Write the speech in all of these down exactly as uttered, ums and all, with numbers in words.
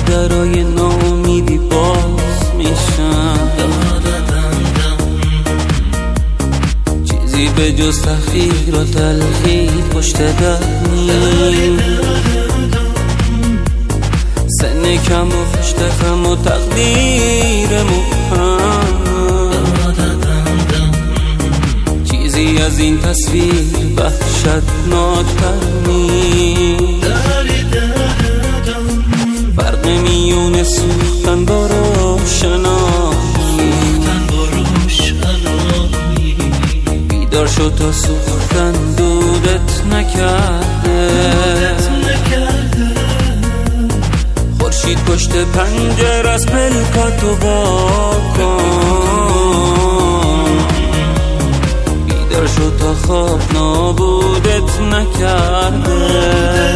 درای ناامیدی باز میشن، چیزی به جز تحقیر و تلخی پشت در نیست. سن کم و پشت خم و تقدیر مبهم، چیزی از این تصویر وحشتناک‌تر نیست. فرق میون سوختن با روشنایی، بیدار شد تا سوختن دودت نکرده. خورشید پشت پنجره از پلکاتو وا کن، بیدار شد تا خواب نابودت نکرده.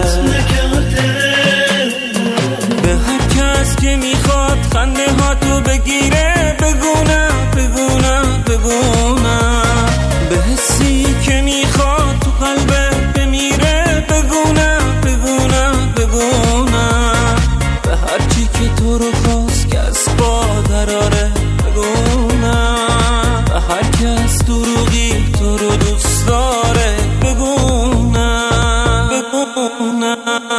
به هر کس که میخواد خنده ها تو بگیره بگونه بگونه بگونه، به حسی که میخواد تو قلبه بمیره بگونه بگونه بگونه، به هر چی که تو رو خواست که از پا دراره بگونه، به هر کس دروغی تو رو دوست داره بگونه بگونه.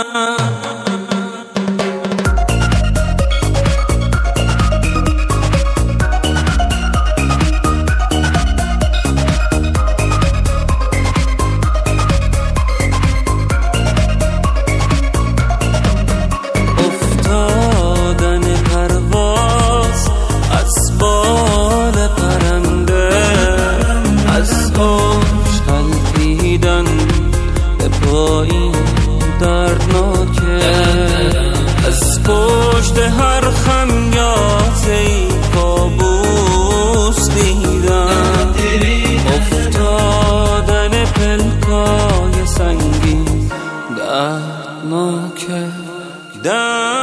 این دردناکه از پشت هر خمیازه‌ای کابوس دیدم، افتادن پلکای سنگین دردناکه.